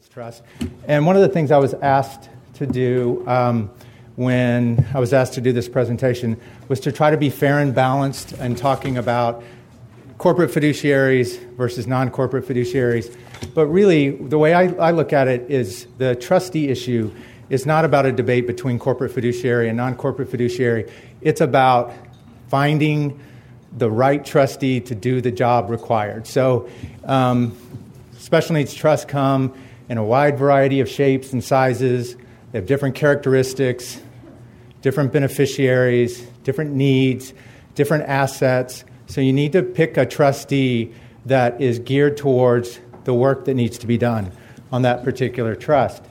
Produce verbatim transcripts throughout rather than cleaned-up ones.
Estates Trust. And one of the things I was asked to do um, when I was asked to do this presentation was to try to be fair and balanced in talking about corporate fiduciaries versus non-corporate fiduciaries. But really, the way I, I look at it is the trustee issue is not about a debate between corporate fiduciary and non-corporate fiduciary. It's about finding the right trustee to do the job required. So um, special needs trusts come in a wide variety of shapes and sizes. They have different characteristics, different beneficiaries, different needs, different assets. So you need to pick a trustee that is geared towards the work that needs to be done on that particular trust.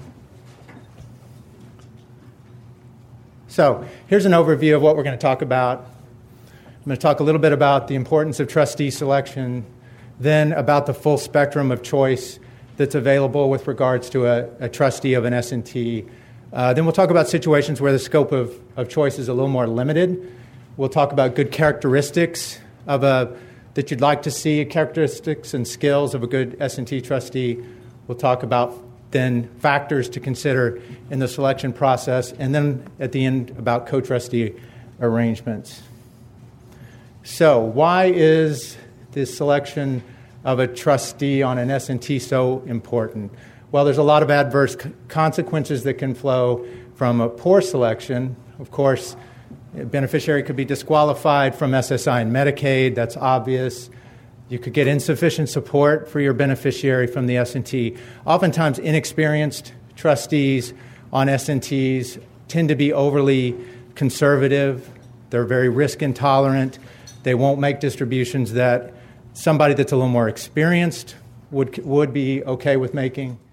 So here's an overview of what we're going to talk about. I'm going to talk a little bit about the importance of trustee selection, then about the full spectrum of choice that's available with regards to a, a trustee of an S and T. Uh, then we'll talk about situations where the scope of, of choice is a little more limited. We'll talk about good characteristics of a that you'd like to see, characteristics and skills of a good S and T trustee. We'll talk about then factors to consider in the selection process, and then at the end about co-trustee arrangements. So why is the selection of a trustee on an S and T so important? Well, there's a lot of adverse consequences that can flow from a poor selection. Of course, a beneficiary could be disqualified from S S I and Medicaid. That's obvious. You could get insufficient support for your beneficiary from the S and T. Oftentimes, inexperienced trustees on S and Ts tend to be overly conservative. They're very risk intolerant. They won't make distributions that somebody that's a little more experienced would would be okay with making.